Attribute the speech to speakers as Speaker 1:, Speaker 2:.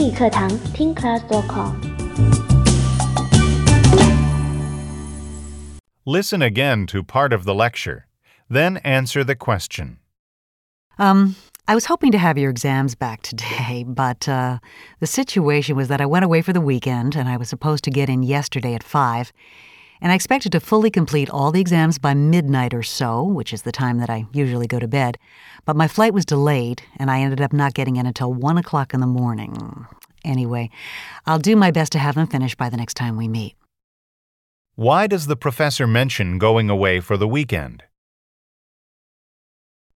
Speaker 1: 英语课堂听 class.com。
Speaker 2: Listen again to part of the lecture, then answer the question.
Speaker 3: I was hoping to have your exams back today, but the situation was that I went away for the weekend and I was supposed to get in yesterday at 5, and I expected to fully complete all the exams by midnight or so, which is the time that I usually go to bed, but my flight was delayed and I ended up not getting in until 1 o'clock in the morning. Anyway, I'll do my best to have them finished by the next time we meet.
Speaker 2: Why does the professor mention going away for the weekend?